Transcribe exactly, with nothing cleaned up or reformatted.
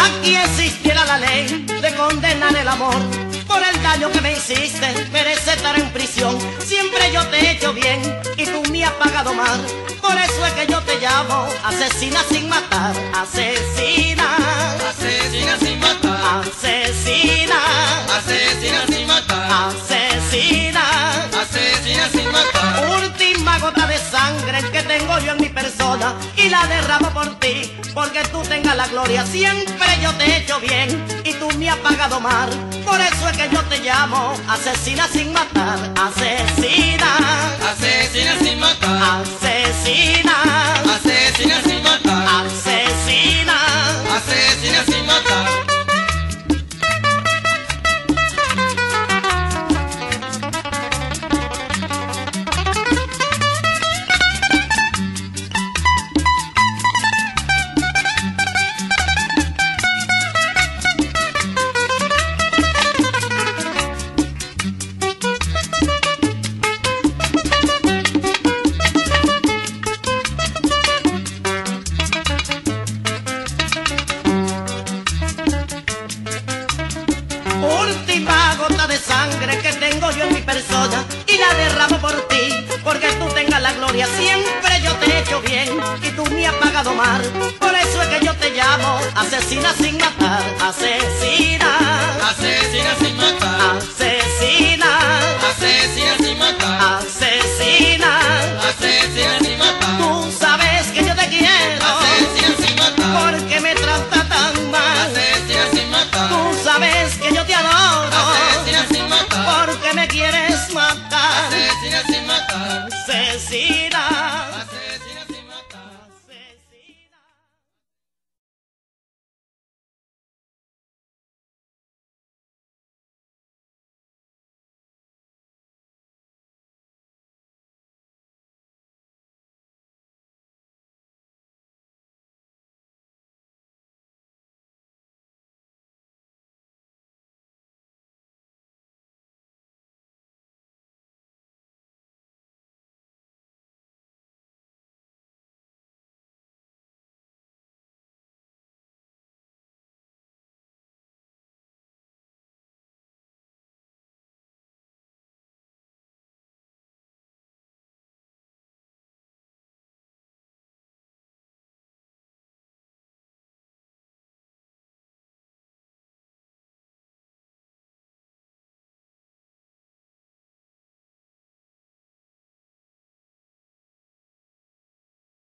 Aquí existiera la ley de condenar el amor. Por el daño que me hiciste, merece estar en prisión. Siempre yo te he hecho bien y tú me has pagado mal. Por eso es que yo te llamo asesina sin matar. Asesina, Asesina sin matar, asesina, asesina sin matar, asesina. asesina sin matar. Última gota de sangre que tengo yo en mi persona y la derramo por ti, porque tú tengas la gloria. Siempre yo te he hecho bien y tú me has pagado mal. Por eso es que yo te llamo asesina sin matar. Asesina, Asesina sin matar, asesina, asesina sin matar, asesina. asesina sin matar. Última gota de sangre que tengo yo en mi persona y la derramo por ti, porque tú tengas la gloria. Siempre yo te he hecho bien y tú me has pagado mal. Por eso es que yo te llamo asesina sin matar. Asesina.